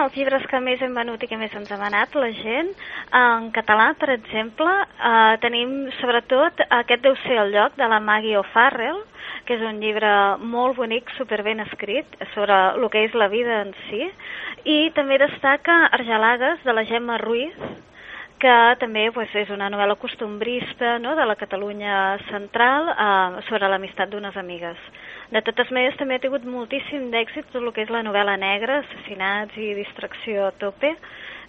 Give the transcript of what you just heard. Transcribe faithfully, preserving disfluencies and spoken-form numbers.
Els llibres que més hem venut i que més ens ha demanat la gent, en català, per exemple, eh, tenim sobretot, aquest deu ser el lloc de la Maggie O'Farrell, que és un llibre molt bonic, superben escrit, sobre el que és la vida en si, i també destaca Argelagues, de la Gemma Ruiz, que també pues, és una novel·la costumbrista, no?, de la Catalunya central, eh, sobre l'amistat d'unes amigues. De totes maneres, també ha tingut moltíssim d'èxit tot el que és la novel·la negra, assassinats i distracció a tope,